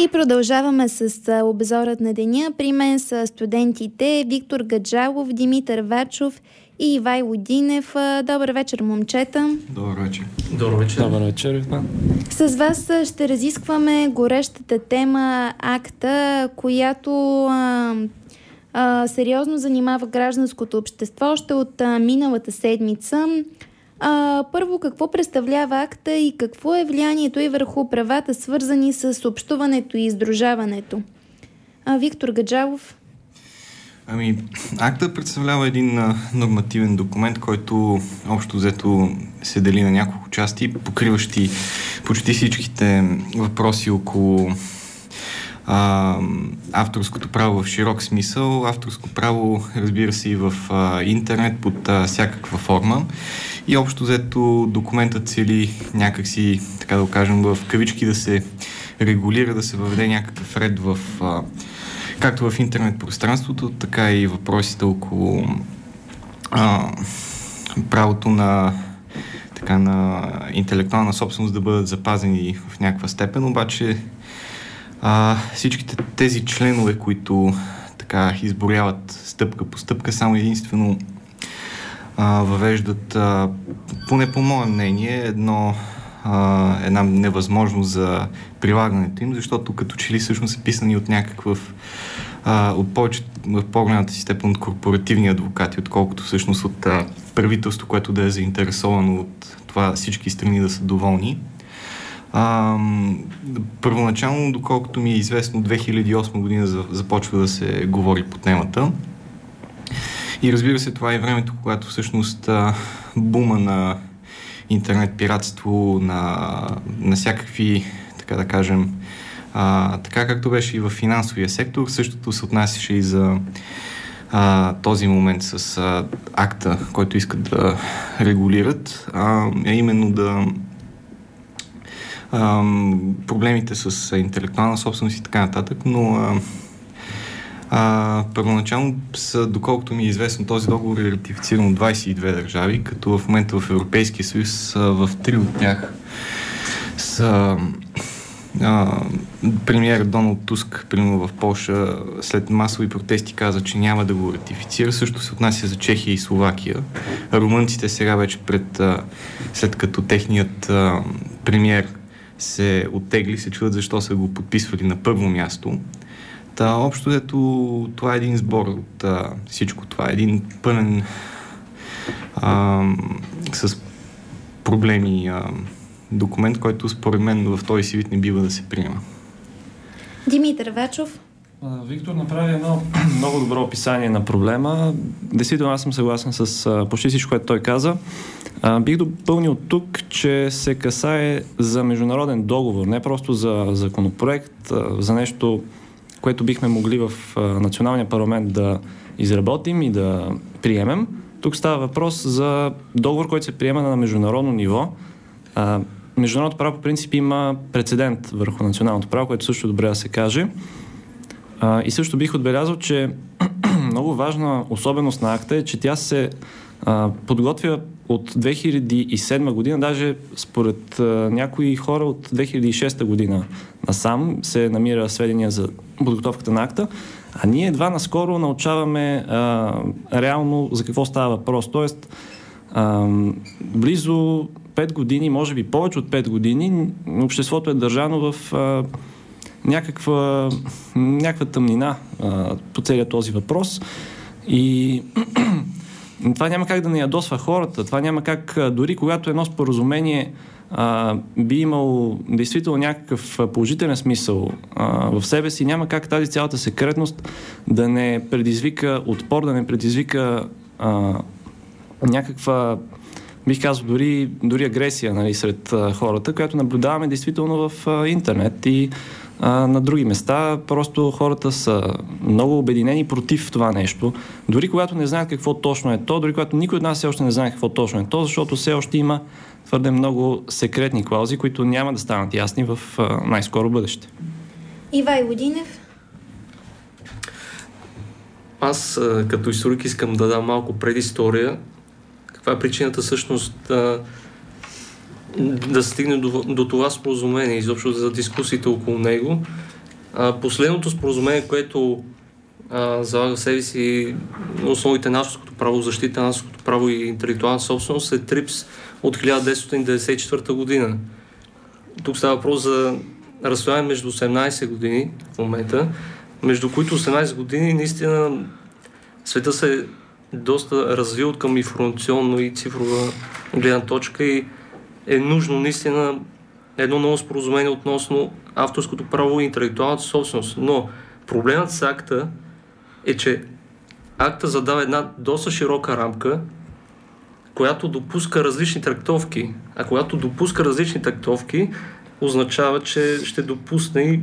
И продължаваме с обзорът на деня. При мен са студентите Виктор Гаджалов, Димитър Вачов и Ивайло Динев. Добър вечер, момчета. Добър вечер. Добър вечер. Добър вечер. С вас ще разискваме горещата тема акта, която сериозно занимава гражданското общество още от миналата седмица. Първо, какво представлява акта и какво е влиянието и върху правата, свързани с общуването и издружаването? Виктор Гаджалов. Акта представлява един нормативен документ, който общо взето се дели на няколко части, покриващи почти всичките въпроси около авторското право в широк смисъл, авторско право, разбира се, и в интернет под всякаква форма. И общо взето документът цели някакси, така да го кажем, в кавички да се регулира, да се въведе някакъв ред в както в интернет пространството, така и въпросите около правото на интелектуална собственост да бъдат запазени в някаква степен, обаче всичките тези членове, които така изборяват стъпка по стъпка, само единствено въвеждат, поне по мое мнение, една невъзможност за прилагането им, защото като че ли всъщност са писани от някакъв от повече, в по-голямата си степен от корпоративни адвокати, отколкото всъщност от правителство, което да е заинтересовано от това всички страни да са доволни. Първоначално, доколкото ми е известно, 2008 година започва да се говори по темата. И разбира се, това е времето, когато всъщност бума на интернет пиратство, на всякакви, така да кажем, така както беше и в финансовия сектор, същото се отнасяше и за този момент с акта, който искат да регулират, именно да проблемите с интелектуална собственост и така нататък, но първоначално доколкото ми е известно, този договор е ратифициран от 22 държави, като в момента в Европейския съюз в 3 от тях са премиер Доналд Туск, примерно в Полша, след масови протести каза, че няма да го ратифицира. Също се отнася за Чехия и Словакия. Румънците сега вече след като техният премиер се оттегли, се чудят защо са го подписвали на първо място. Общо ето това е един сбор от всичко това. Един пълен с проблеми документ, който според мен в този си вид не бива да се приема. Димитър Вачов. Виктор направи едно много добро описание на проблема. Действително аз съм съгласен с почти всичко, което той каза. Бих допълнил тук, че се касае за международен договор, не просто за законопроект, за нещо, което бихме могли в националния парламент да изработим и да приемем. Тук става въпрос за договор, който се приема на международно ниво. Международното право по принцип има прецедент върху националното право, което също добре да се каже. И също бих отбелязал, че много важна особеност на акта е, че тя се подготвя от 2007 година, даже според някои хора от 2006 година насам се намира сведения за подготовката на акта, а ние едва наскоро научаваме реално за какво става въпрос. Тоест, близо 5 години, може би повече от 5 години, обществото е държано в някаква тъмнина по целия този въпрос и това няма как да не ядосва хората. Това няма как, дори когато едно споразумение би имало действително някакъв положителен смисъл в себе си, няма как тази цялата секретност да не предизвика отпор, да не предизвика някаква, бих казал, дори агресия, нали, сред хората, която наблюдаваме действително в интернет и на други места. Просто хората са много обединени против това нещо. Дори когато не знаят какво точно е то, дори когато никой от нас все още не знае какво точно е то, защото все още има твърде много секретни клаузи, които няма да станат ясни в най-скоро бъдеще. Ивайло Динев. Аз като историк искам да дам малко предистория. Каква е причината всъщност да стигне до това споразумение, изобщо за дискусиите около него. Последното споразумение, което залага в себе си основите на авторското право, защита на авторското право и интелектуална собственост е ТРИПС от 1994 година. Тук става въпрос за разстояние между 18 години в момента, между които 18 години наистина света се е доста развил към информационно и цифрова гледна точка и е нужно наистина едно ново споразумение относно авторското право и интелектуалната собственост. Но проблемът с акта е, че акта задава една доста широка рамка, която допуска различни трактовки. А когато допуска различни трактовки, означава, че ще допусне и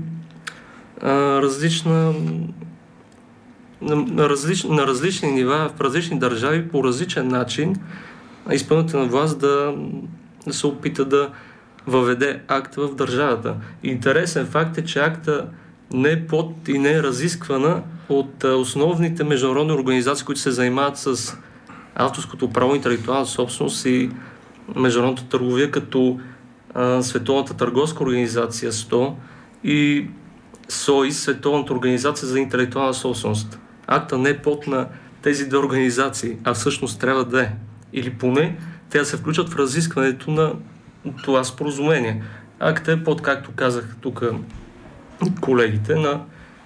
на различни нива, в различни държави, по различен начин изпълнителна власт да се опита да въведе акта в държавата. Интересен факт е, че акта не е под и не е разисквана от основните международни организации, които се занимават с авторското право, интелектуална собственост и международната търговия, като Световната търговска организация СТО и СОИС, Световната организация за интелектуална собственост. Акта не е под на тези две организации, а всъщност трябва да е. Или поне те да се включат в разискването на това споразумение. Акта е под, както казах тук колегите, на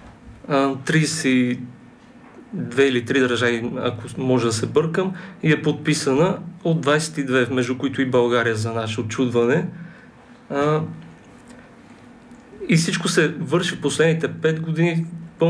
32 или 3 държави, ако може да се бъркам, и е подписана от 22, между които и България за наше очудване. И всичко се върши в последните 5 години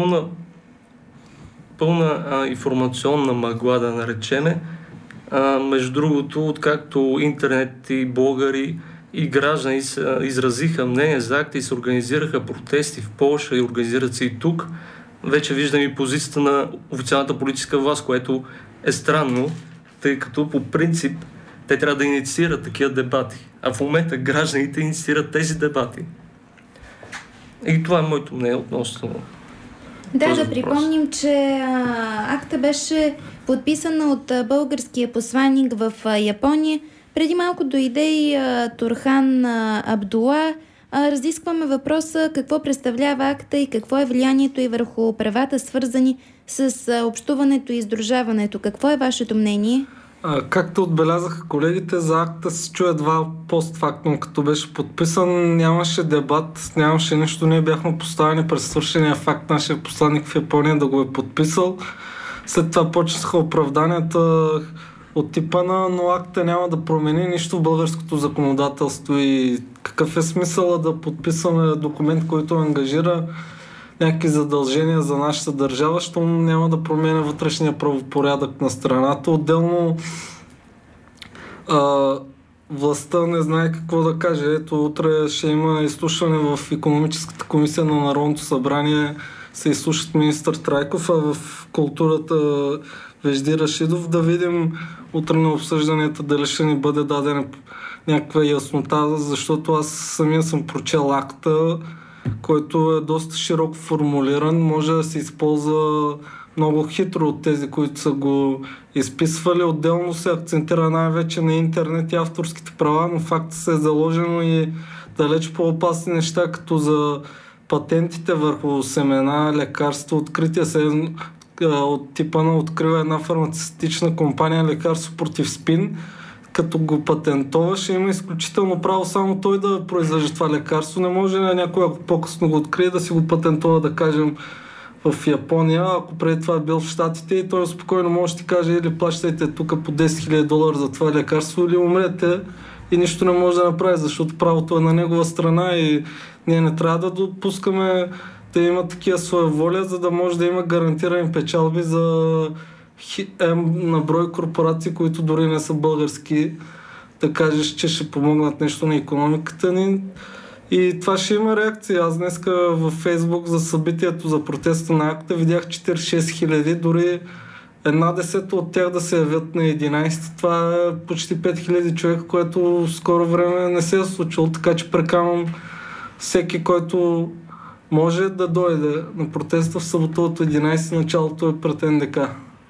пълна информационна мъгла, да наречеме. Между другото, откакто интернет и българи и граждани изразиха мнение за акта и се организираха протести в Полша и организират се и тук, вече виждам и позицията на официалната политическа власт, което е странно, тъй като по принцип те трябва да инициират такива дебати. А в момента гражданите инициират тези дебати. И това е моето мнение относно да припомним, че акта беше подписана от българския посланник в Япония. Преди малко дойде и Турхан Абдула. Разискваме въпроса какво представлява акта и какво е влиянието и върху правата, свързани с общуването и сдружаването. Какво е вашето мнение? Както отбелязаха колегите, за акта се чу едва постфактум, като беше подписан, нямаше дебат, нямаше нищо, ние бяхме поставени през свършения факт нашия посланник в Япония да го е подписал. След това почнаха оправданията от типа на, но акта няма да промени нищо в българското законодателство и какъв е смисъла да подписваме документ, който ангажира някакви задължения за нашата държава, защото няма да променя вътрешния правопорядък на страната. Отделно властта не знае какво да каже. Ето, утре ще има изслушване в Икономическата комисия на Народното събрание, се изслушат министър Трайков, а в културата Вежди Рашидов. Да видим утре на обсъжданията дали ще ни бъде дадена някаква яснота, защото аз самия съм прочел акта, който е доста широко формулиран, може да се използва много хитро от тези, които са го изписвали. Отделно се акцентира най-вече на интернет и авторските права, но факта се е заложено и далеч по-опасни неща, като за патентите върху семена, лекарства, открития се от типа на открива една фармацевтична компания лекарство против спин. Като го патентоваш, има изключително право само той да произвежда това лекарство. Не може на някой, ако по-късно го открие, да си го патентова, да кажем, в Япония, ако преди това е бил в Щатите, и той спокойно може да ти каже или плащайте тук по $10,000 за това лекарство, или умрете, и нищо не може да направи, защото правото е на негова страна и ние не трябва да допускаме да има такива своеволия, за да може да има гарантирани печалби за на брой корпорации, които дори не са български, да кажеш, че ще помогнат нещо на икономиката ни. И това ще има реакция. Аз днеска във Фейсбук за събитието за протеста на акта видях 46 хиляди, дори 1/10 от тях да се явят на 11. Това е почти 5 хиляди човека, което в скоро време не се е случило, така че прекамвам всеки, който може да дойде на протеста в събота от 11, началото е пред НДК.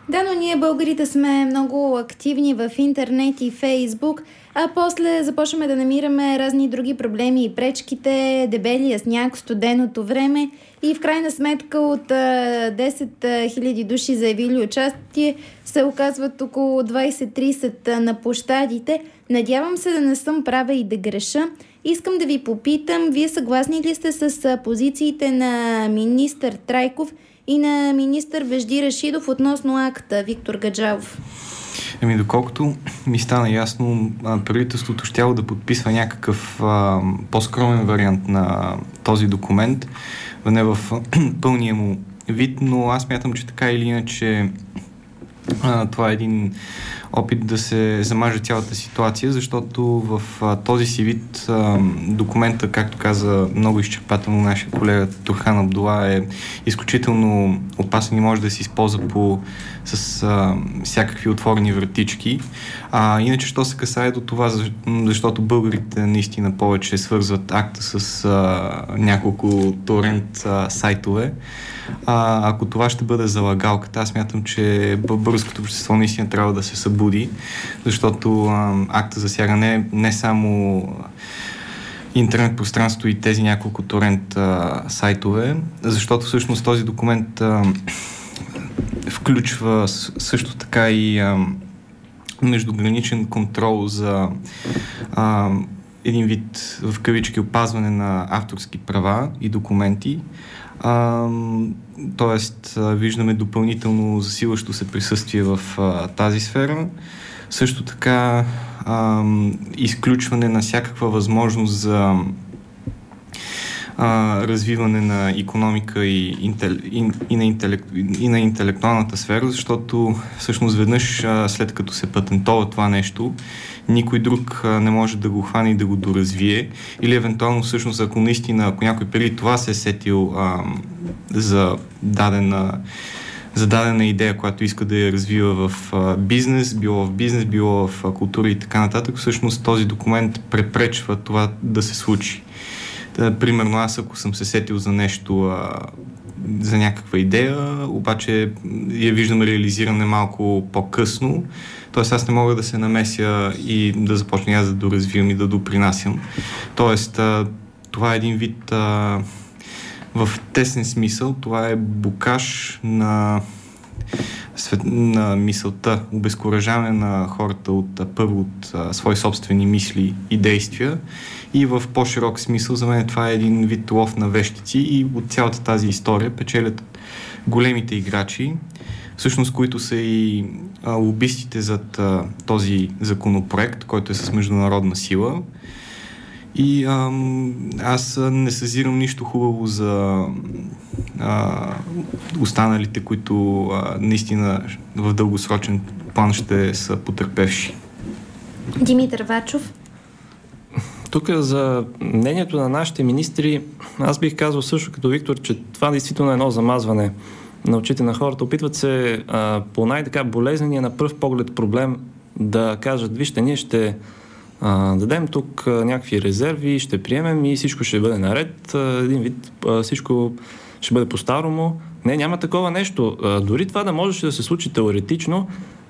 Да, но ние българите сме много активни в интернет и Фейсбук, а после започваме да намираме разни други проблеми и пречките, дебелия сняг, студеното време и в крайна сметка от 10 000 души заявили участие се оказват около 20-30 на площадите. Надявам се да не съм права и да греша. Искам да ви попитам, вие съгласни ли сте с позициите на министър Трайков и на министър Вежди Рашидов относно акта? Виктор Гаджалов. Доколкото ми стана ясно, правителството щяло да подписва някакъв по-скромен вариант на този документ, не в пълния му вид, но аз мятам, че така или иначе това е един опит да се замаже цялата ситуация, защото в този си вид документа, както каза много изчерпателно нашия колега Турхан Абдула, е изключително опасен и може да се използва с всякакви отворени вратички. Иначе, що се касае до това, защото българите наистина повече свързват акта с няколко торент сайтове, ако това ще бъде залагалката, аз мятам, че българското общество наистина трябва да се събуди, защото акта засяга не само интернет пространство и тези няколко торент сайтове, защото всъщност този документ включва също така и междуграничен контрол за един вид, в кавички, опазване на авторски права и документи. Тоест, виждаме допълнително засилващо се присъствие в тази сфера. Също така изключване на всякаква възможност за развиване на икономика и на интелектуалната сфера, защото всъщност веднъж след като се патентова това нещо, никой друг не може да го хване и да го доразвие. Или евентуално всъщност, ако някой преди това се е сетил за дадена идея, която иска да я развива в бизнес, било в култура и така нататък, всъщност този документ препречва това да се случи. Примерно аз, ако съм се сетил за нещо, за някаква идея, обаче я виждам реализиране малко по-късно, т.е. аз не мога да се намеся и да започна аз да доразвивам и да допринасям. Тоест, това е един вид, в тесен смисъл, това е бокаж на мисълта, обезкуражаване на хората от свои собствени мисли и действия, и в по-широк смисъл за мен това е един вид лов на вещици и от цялата тази история печелят големите играчи, всъщност които са и лобистите зад този законопроект, който е с международна сила. И аз не съзирам нищо хубаво за останалите, които наистина в дългосрочен план ще са потърпевши. Димитър Вачов. Тук за мнението на нашите министри, аз бих казал също като Виктор, че това действително е едно замазване на очите на хората. Опитват се по най-така болезнения на пръв поглед проблем да кажат, вижте, ние ще дадем тук някакви резерви, ще приемем и всичко ще бъде наред. Един вид, всичко ще бъде по-старому. Не, няма такова нещо. Дори това да можеше да се случи теоретично,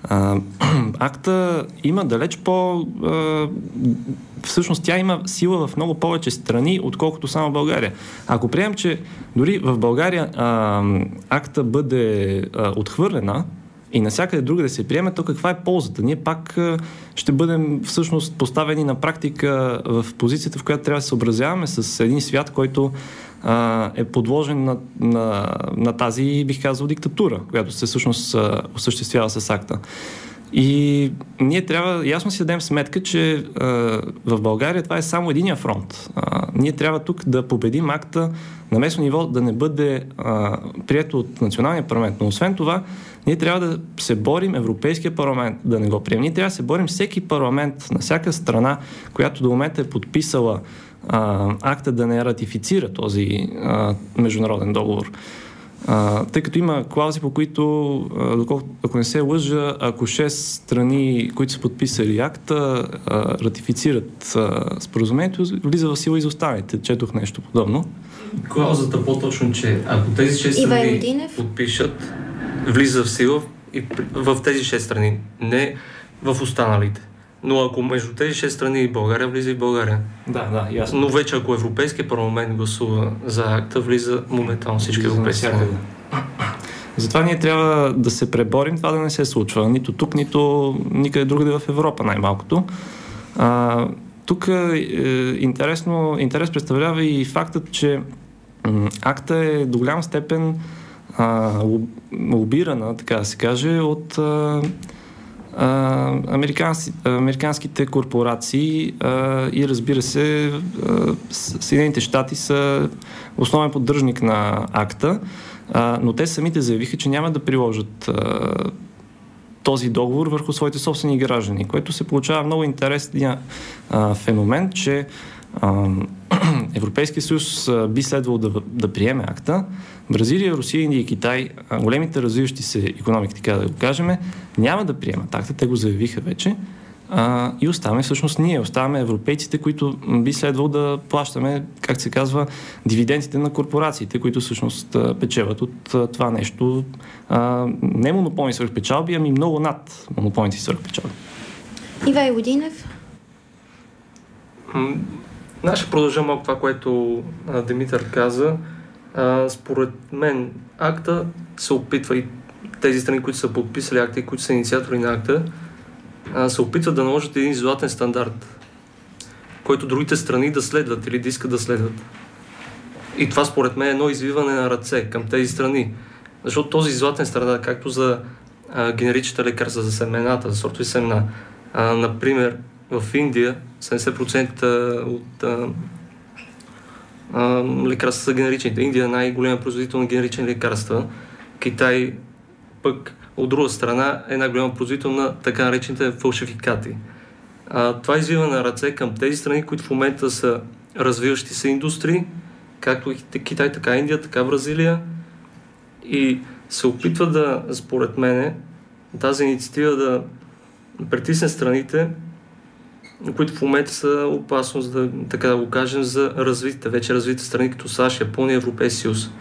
акта има далеч всъщност тя има сила в много повече страни, отколкото само България. Ако приемем, че дори в България акта бъде отхвърлена и навсякъде друга да се приеме, то каква е ползата? Ние пак ще бъдем всъщност поставени на практика в позицията, в която трябва да се съобразяваме с един свят, който е подложен на тази, бих казал, диктатура, която се всъщност осъществява с акта. И ние трябва ясно си дадем сметка, че в България това е само единия фронт. Ние трябва тук да победим акта на местно ниво, да не бъде прието от националния парламент. Но освен това, ние трябва да се борим Европейския парламент да не го приеме. Ние трябва да се борим всеки парламент на всяка страна, която до момента е подписала акта да не ратифицира този международен договор. Тъй като има клаузи, по които, ако не се лъжа, ако 6 страни, които са подписали акта, ратифицират споразумението, влиза в сила и за останалите. Четох нещо подобно. Клаузата по-точно, че ако тези 6 страни подпишат, влиза в сила, в тези 6 страни, не в останалите. Но ако между тези 6 страни България влиза и България. Да, ясно. Но вече ако Европейския парламент гласува за акта, влиза моментално всички европейски страни. Затова ние трябва да се преборим това да не се случва. Нито тук, нито никъде другаде в Европа, най-малкото. Тук интерес представлява и фактът, че акта е до голяма степен лобирана, така да се каже, от американските корпорации и разбира се Съединените щати са основен поддръжник на акта, но те самите заявиха, че няма да приложат този договор върху своите собствени граждани, което се получава много интересния феномен, че Европейския съюз би следвало да приеме акта. Бразилия, Русия, Индия и Китай, големите развиващи се икономики, така да го кажем, няма да приемат акта, те го заявиха вече. И оставаме всъщност ние, оставаме европейците, които би следвало да плащаме, как се казва, дивидендите на корпорациите, които всъщност печелят от това нещо. Не монополни свръхпечалби, ами много над монополните свръхпечалби. Ивайло Динев. Ще продължа малко това, което Димитър каза. Според мен акта се опитва и тези страни, които са подписали акта и които са инициатори на акта, се опитват да наложат един златен стандарт, който другите страни да следват или да искат да следват. И това според мен е едно извиване на ръце към тези страни. Защото този златен стандарт, както за генеричните лекарства, за семената, за сортови семена, например, в Индия 70% от лекарства са генеричните. Индия е най-голям производител на генерични лекарства. Китай пък от друга страна е най-голям производител на така наречените фалшификати. Това извива на ръце към тези страни, които в момента са развиващи се индустрии, както и Китай, така Индия, така Бразилия, и се опитва да, според мене, тази инициатива да притисне страните, които в момента са опасност, така да го кажем, за вече развитите страни, като САЩ, Япония, Европейски съюз.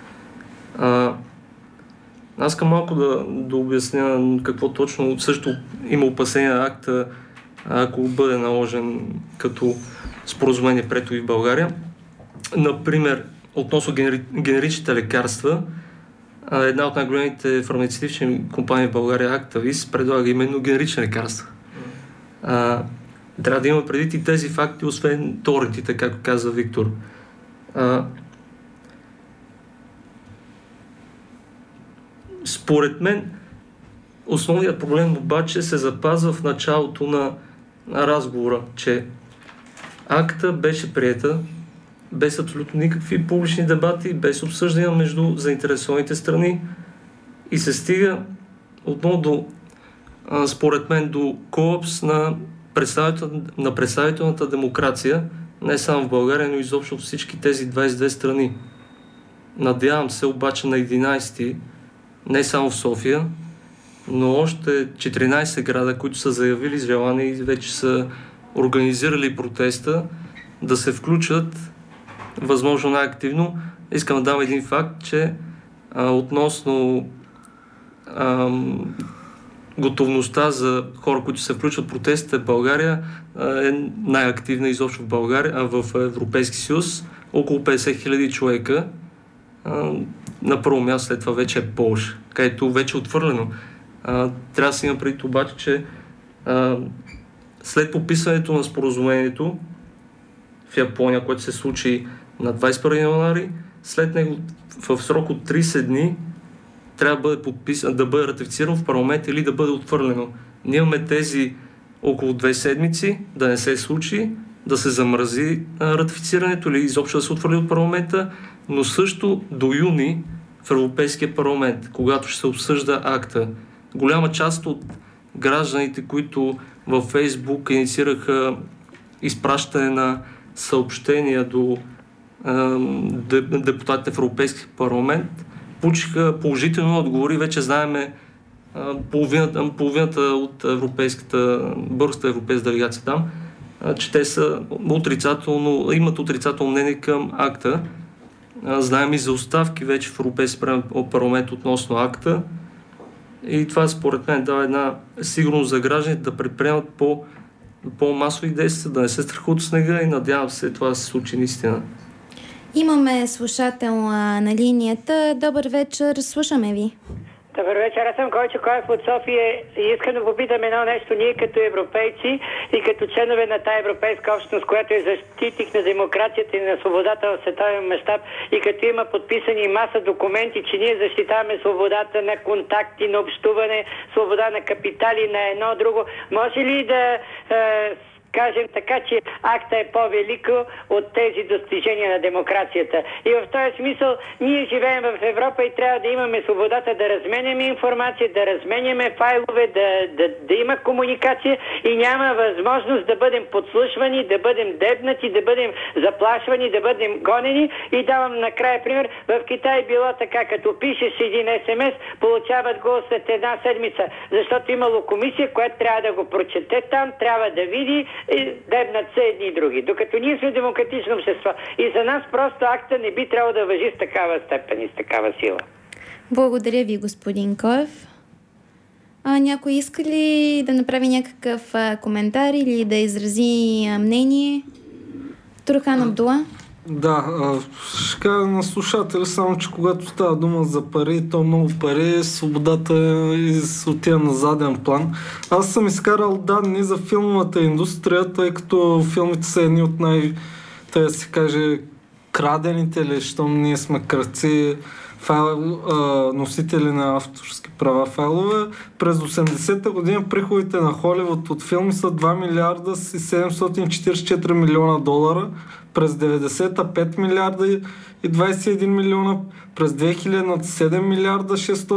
Аз искам малко да обясня какво точно също има опасение на акта, ако бъде наложен като споразумение прето и в България. Например, относно генеричните лекарства, една от най-големите фармацевтични компании в България, Актавис, предлага именно генерични лекарства. Трябва да има предвид и тези факти, освен теоретите, както каза Виктор. Според мен, основният проблем обаче се запазва в началото на разговора, че акта беше приета без абсолютно никакви публични дебати, без обсъждания между заинтересованите страни и се стига отново според мен, до колапс на представителната демокрация, не само в България, но и изобщо всички тези 22 страни. Надявам се обаче на 11-ти, не само в София, но още 14 града, които са заявили желание и вече са организирали протеста, да се включат възможно най-активно. Искам да дам един факт, че относно готовността за хора, които се включват в протестите в България, е най-активна изобщо в България, в Европейски съюз. Около 50 000 човека. На първо място след това вече е Полша, където вече е отвърлено. Трябва да си има предвид обаче, че след подписването на споразумението в Япония, което се случи на 21 януари, след него в срок от 30 дни трябва да бъде ратифицирано в парламент или да бъде отвърлено. Ние имаме тези около 2 седмици да не се случи, да се замрази ратифицирането или изобщо да се отвърли от парламента, но също до юни в Европейския парламент, когато ще се обсъжда акта. Голяма част от гражданите, които във Фейсбук инициираха изпращане на съобщения до депутатите в Европейския парламент, получиха положително отговори. Вече знаеме половината от българската европейска делегация там, че те са имат отрицателно мнение към акта. Знаем и за оставки вече в Европейския парламент относно акта. И това според мен дава една сигурност за гражданите да предприемат по-масови действия, да не се страхуват от снега и надявам се това да се случи наистина. Имаме слушател на линията. Добър вечер, слушаме ви. Добър вечер, аз съм Койчо Коев от София и искам да попитам едно нещо. Ние като европейци и като членове на тая европейска общност, която е защитник на демокрацията и на свободата в световен мащаб и като има подписани маса документи, че ние защитаваме свободата на контакти, на общуване, свобода на капитали, на едно друго, може ли да кажем така, че акта е по-велико от тези достижения на демокрацията. И в този смисъл ние живеем в Европа и трябва да имаме свободата да разменяме информация, да разменяме файлове, да има комуникация и няма възможност да бъдем подслушвани, да бъдем дебнати, да бъдем заплашвани, да бъдем гонени. И давам накрая пример. В Китай било така, като пишеш един СМС, получават го след една седмица, защото имало комисия, която трябва да го прочете там, трябва да види и дебнат се едни и други. Докато ние сме демократично общество. И за нас просто акта не би трябвало да важи с такава степен и с такава сила. Благодаря ви, господин Коев. Някой иска ли да направи някакъв коментар или да изрази мнение? Турхан Абдула? Да, ще кажа на слушатели само, че когато става дума за пари, то много пари, свободата отива на заден план. Аз съм изкарал данни за филмовата индустрия, тъй като филмите са едни от да се каже, крадените ли, щом ние сме крадци, носители на авторски права файлове. През 80-та година приходите на Холивуд от филми са 2 милиарда и 744 милиона долара. През 90-та 5 милиарда и 21 милиона. През 2000-та 7 милиарда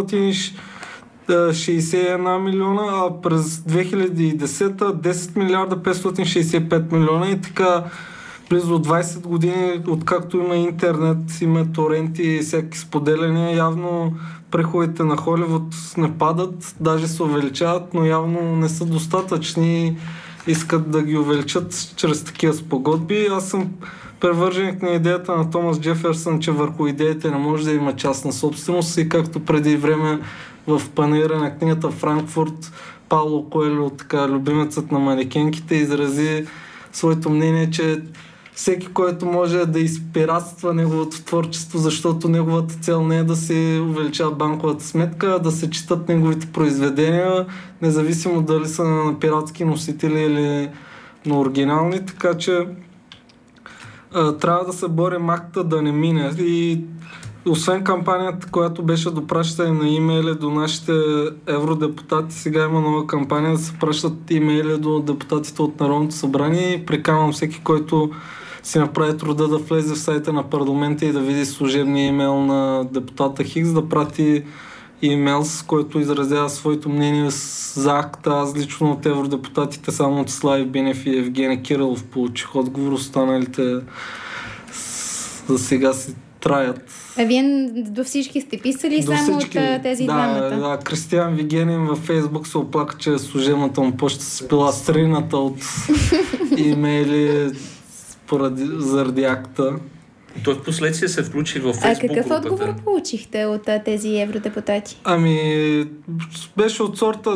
661 милиона, а през 2010-та 10 милиарда 565 милиона и така близо 20 години, откакто има интернет, има торенти и всяки споделяния, явно приходите на Холивуд не падат, даже се увеличават, но явно не са достатъчни, искат да ги увеличат чрез такива спогодби. Аз съм привърженик на идеята на Томас Джеферсън, че върху идеите не може да има частна собственост и както преди време в панаира на книгата Франкфурт Пауло Коелho, така любимецът на манекенките, изрази своето мнение, че всеки, който може да изпиратства неговото творчество, защото неговата цел не е да се увеличава банковата сметка, а да се четат неговите произведения, независимо дали са на пиратски носители или на оригинални, така че трябва да се борим акта да не мине. И освен кампанията, която беше допращане на имейли до нашите евродепутати, сега има нова кампания да се пращат имейли до депутатите от Народното събрание и приканвам всеки, който си направи труда да влезе в сайта на парламента и да види служебния имейл на депутата Хикс, да прати имейл, с който изразява своето мнение за акта. Аз лично от евродепутатите само от Слави Бинев и Евгений Кирилов получих отговор, останалите за сега си траят. А вие до всички сте писали само от тези двамата? Да, Кристиан Вигенин във Фейсбук се оплака, че служебната му почта се била стрината от имейли заради акта. Той в последствие се включи в Фейсбук. А какъв отговор получихте от тези евродепутати? Беше от сорта,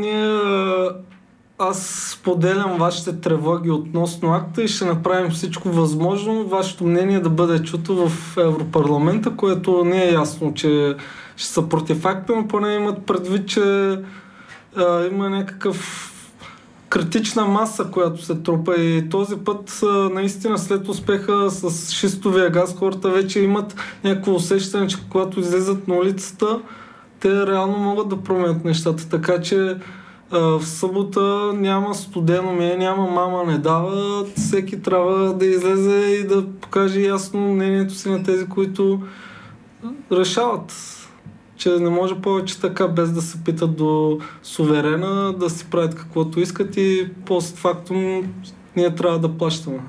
аз споделям вашите тревоги относно акта и ще направим всичко възможно вашето мнение да бъде чуто в Европарламента, което не е ясно, че ще са против акта, но поне имат предвид, че има някакъв критична маса, която се трупа и този път наистина след успеха с шистовия газ хората вече имат някакво усещане, че когато излезат на улицата, те реално могат да променят нещата, така че в събота няма студено няма мама не дава, всеки трябва да излезе и да покаже ясно мнението си на тези, които решават, че не може повече така, без да се питат до суверена, да си правят каквото искат и постфактум ние трябва да плащаме.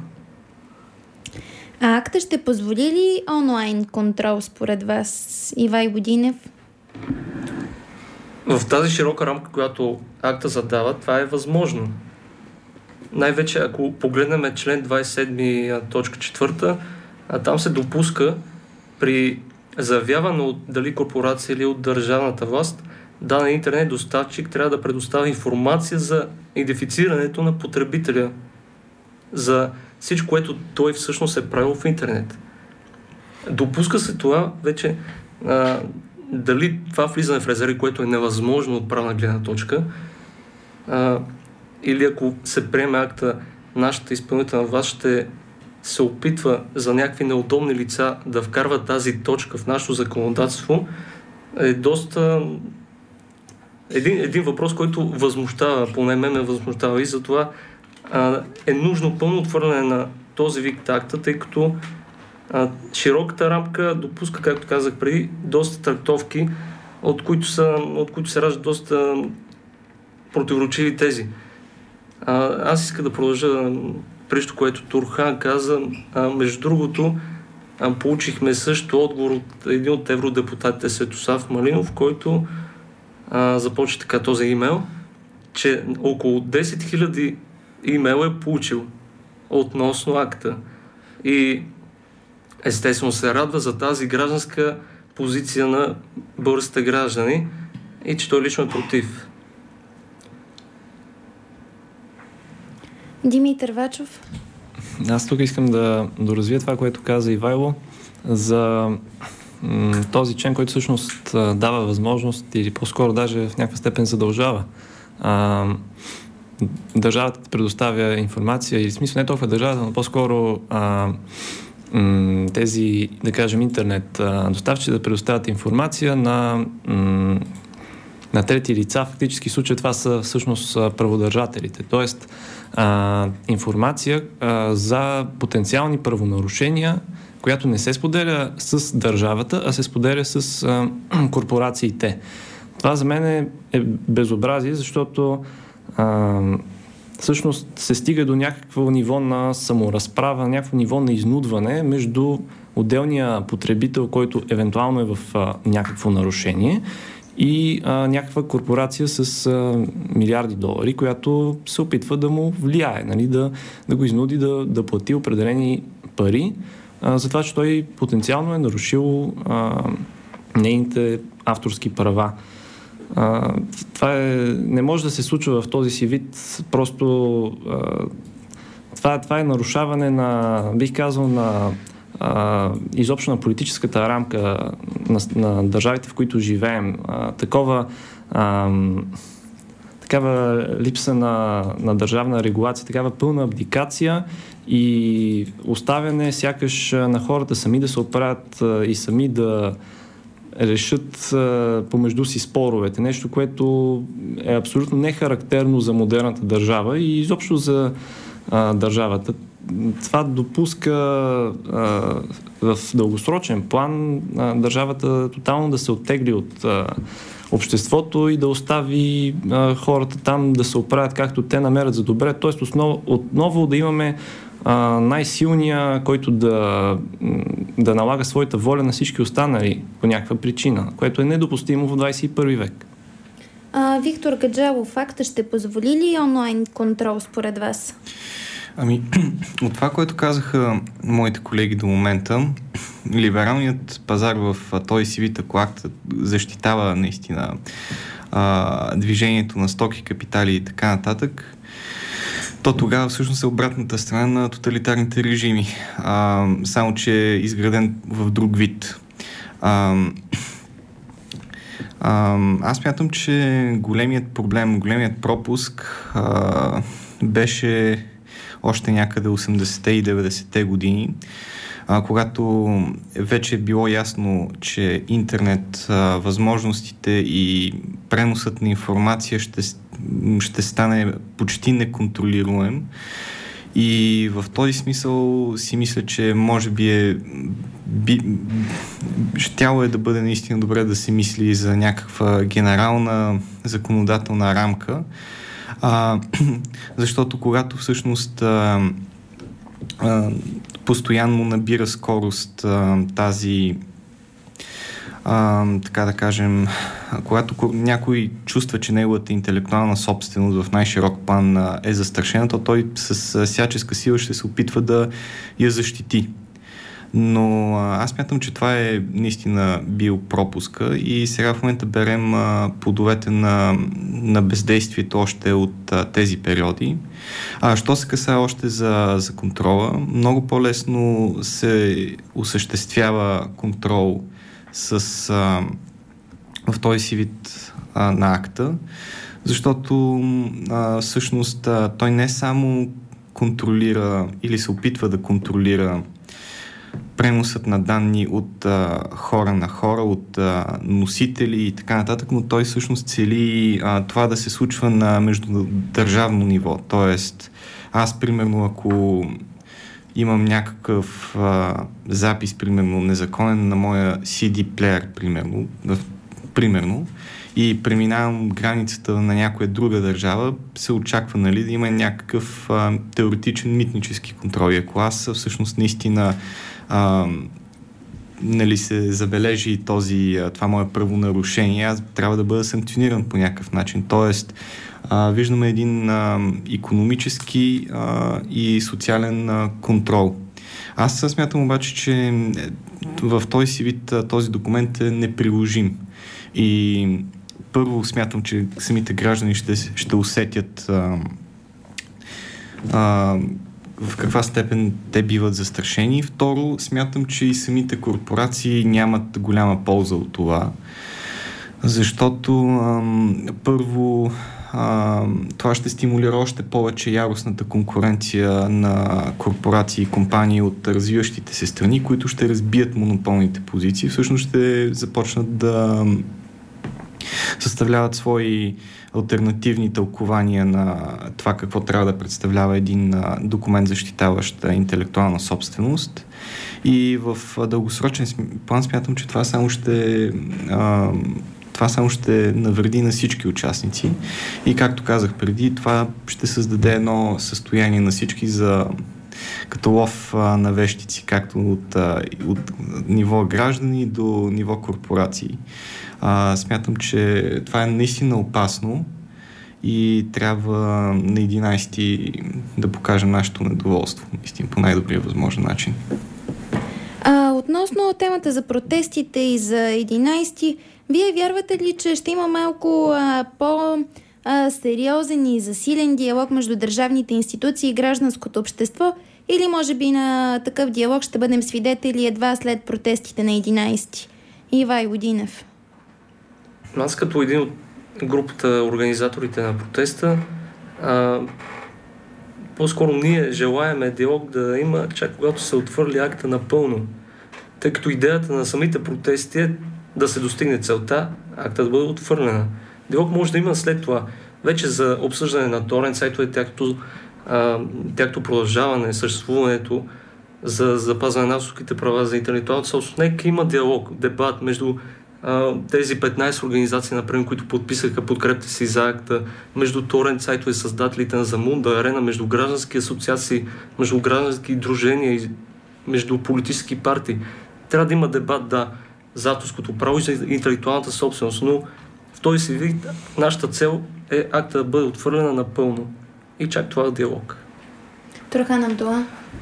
А акта ще позволи ли онлайн контрол според вас, Ивай Водинев? В тази широка рамка, която акта задава, това е възможно. Най-вече, ако погледнем член 27, точка 4, там се допуска при заявяване от дали корпорация или от държавната власт даден интернет доставчик трябва да предоставя информация за идентифицирането на потребителя, за всичко, което той всъщност е правил в интернет. Допуска се това вече, дали това влизане в резерви, което е невъзможно от правна гледна точка, или ако се приеме акта, нашата изпълнителна власт ще се опитва за някакви неудобни лица да вкарва тази точка в нашето законодателство, е доста един въпрос, който възмущава, поне ме възмущава, и затова е нужно пълно отвърляне на този вид акта, тъй като широката рамка допуска, както казах преди, доста трактовки, от които се раждат доста противоречиви тези. Аз иска да продължа прещо, което Турхан каза. Между другото, получихме също отговор от един от евродепутатите Светослав Малинов, който започва така този имейл, че около 10 000 имейла е получил относно акта. И естествено се радва за тази гражданска позиция на българските граждани и че той лично е против. Димитър Вачов. Аз тук искам да доразвия това, което каза Ивайло за този член, който всъщност дава възможност или по-скоро даже в някаква степен задължава държавата да предоставя информация, или в смисъл не толкова държавата, но по-скоро тези, да кажем, интернет доставчици да предоставят информация на трети лица. Фактически случай това са всъщност праводържателите. Тоест информация за потенциални правонарушения, която не се споделя с държавата, а се споделя с корпорациите. Това за мен е безобразие, защото всъщност се стига до някакво ниво на саморазправа, някакво ниво на изнудване между отделния потребител, който евентуално е в някакво нарушение, и някаква корпорация с милиарди долари, която се опитва да му влияе, нали, да го изнуди да плати определени пари, за това, че той потенциално е нарушил нейните авторски права. Това не може да се случва в този си вид, просто това е нарушаване на, бих казал, на изобщо на политическата рамка на държавите, в които живеем. Такава липса на държавна регулация, такава пълна абдикация и оставяне сякаш на хората сами да се оправят и сами да решат помежду си споровете. Нещо, което е абсолютно нехарактерно за модерната държава и изобщо за държавата. Това допуска в дългосрочен план държавата тотално да се оттегли от обществото и да остави хората там да се оправят както те намерят за добре. Тоест отново да имаме най-силния, който да налага своята воля на всички останали по някаква причина, което е недопустимо в 21 век. Виктор Гаджалов, факта ще позволи ли онлайн контрол според вас? От това, което казаха моите колеги до момента, либералният пазар в този си вид, ако акт защитава наистина движението на стоки, капитали и така нататък, то тогава всъщност е обратната страна на тоталитарните режими, само че е изграден в друг вид. Аз мятам, че големият проблем, големият пропуск беше още някъде 80-те и 90-те години, когато вече е било ясно, че интернет, възможностите и преносът на информация ще стане почти неконтролируем. И в този смисъл си мисля, че може би щяло е да бъде наистина добре да се мисли за някаква генерална законодателна рамка, защото когато всъщност постоянно набира скорост тази така да кажем, когато някой чувства, че неговата интелектуална собственост в най-широк план е застрашена, то той с всяческа сила ще се опитва да я защити. Но аз мятам, че това е наистина бил пропуска и сега в момента берем плодовете на бездействието още от тези периоди. Що се касае още за контрола, много по-лесно се осъществява контрол в този си вид на акта, защото всъщност той не само контролира или се опитва да контролира преносът на данни от хора на хора, от носители и така нататък, но той всъщност цели това да се случва на междудържавно ниво. Тоест, аз, примерно, ако имам някакъв запис, примерно, незаконен на моя CD плеер, примерно, и преминавам границата на някоя друга държава, се очаква, нали, да има някакъв теоретичен митнически контрол. И ако аз всъщност наистина нали, се забележи това мое правонарушение, аз трябва да бъда санкциониран по някакъв начин. Тоест, виждаме един икономически и социален контрол. Аз смятам обаче, че в този си вид този документ е неприложим. И първо смятам, че самите граждани ще усетят в каква степен те биват застрашени. Второ, смятам, че и самите корпорации нямат голяма полза от това, защото първо това ще стимулира още повече яростната конкуренция на корпорации и компании от развиващите се страни, които ще разбият монополните позиции. Всъщност ще започнат да съставляват свои алтернативни тълкования на това какво трябва да представлява един документ, защитаващ интелектуална собственост. И в дългосрочен план смятам, че това само ще навреди на всички участници. И както казах преди, това ще създаде едно състояние на всички като лов на вещици, както от ниво граждани до ниво корпорации. Смятам, че това е наистина опасно и трябва на 11-ти да покажем нашето недоволство, наистина по най-добрия възможен начин. Относно темата за протестите и за 11-ти, вие вярвате ли, че ще има малко по-сериозен и засилен диалог между държавните институции и гражданското общество, или може би на такъв диалог ще бъдем свидетели едва след протестите на 11-ти? Ивайло Динев. Аз като един от групата организаторите на протеста, по-скоро ние желаеме диалог да има чак когато се отвърли акта напълно. Тъй като идеята на самите протести е да се достигне целта, акта да бъде отвърлена. Диалог може да има след това. Вече за обсъждане на торент сайтове, тяхто продължаване, съществуването за запазване на авторските права за интелектуалната собственост. Нека има диалог, дебат между тези 15 организации, например, които подписаха подкрепите си за акта, между торент сайтове, създателите на Замунда, Арена, между граждански асоциации, между граждански дружения и между политически партии. Трябва да има дебат, за авторското право и за интелектуалната собственост, но в този си вид нашата цел е акта да бъде отвърлена напълно и чак това е диалог. Турхан Абдула.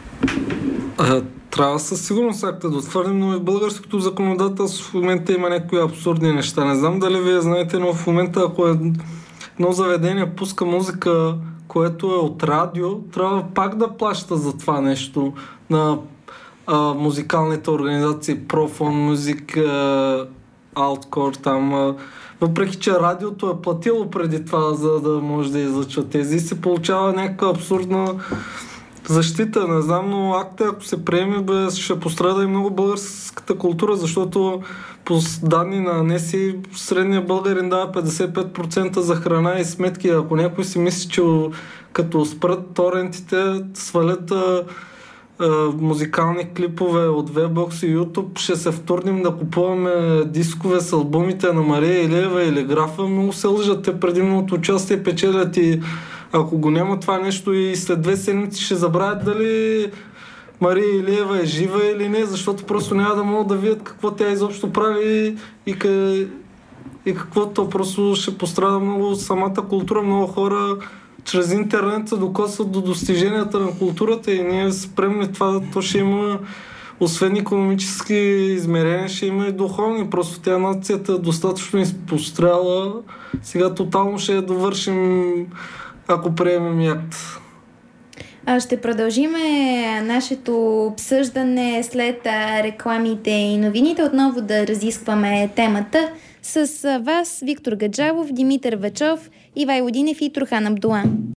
Трябва със сигурност акта да отвърнем, но и в българското законодателство в момента има някои абсурдни неща. Не знам дали вие знаете, но в момента ако едно заведение пуска музика, което е от радио, трябва пак да плаща за това нещо на музикалните организации Profon Music, Altcore там. Въпреки че радиото е платило преди това, за да може да излъчва тези, се получава някаква абсурдна защита. Не знам, но акта, ако се приеме, ще пострада и много българската култура, защото по данни на НСИ средния българин дава 55% за храна и сметки. Ако някой си мисли, че като спрат торентите, свалят музикални клипове от Webbox и YouTube, ще се втурнем да купуваме дискове с албумите на Мария Илиева или Графа. Много се лъжат. Те предимно от участие печелят и ако го няма това нещо и след 2 седмици ще забравят дали Мария Илиева е жива или не, защото просто няма да могат да видят какво тя изобщо прави и какво то просто ще пострада много самата култура. Много хора чрез интернет се докосват до достиженията на културата и ние спремни това, то ще има освен икономически измерения, ще има и духовни. Просто тя нацията е достатъчно изпостряла. Сега тотално ще я довършим, ако приемем якт. Ще продължим нашето обсъждане след рекламите и новините. Отново да разискваме темата с вас, Виктор Гаджалов, Димитър Вачов, Ивайло Динев и Турхан Абдула.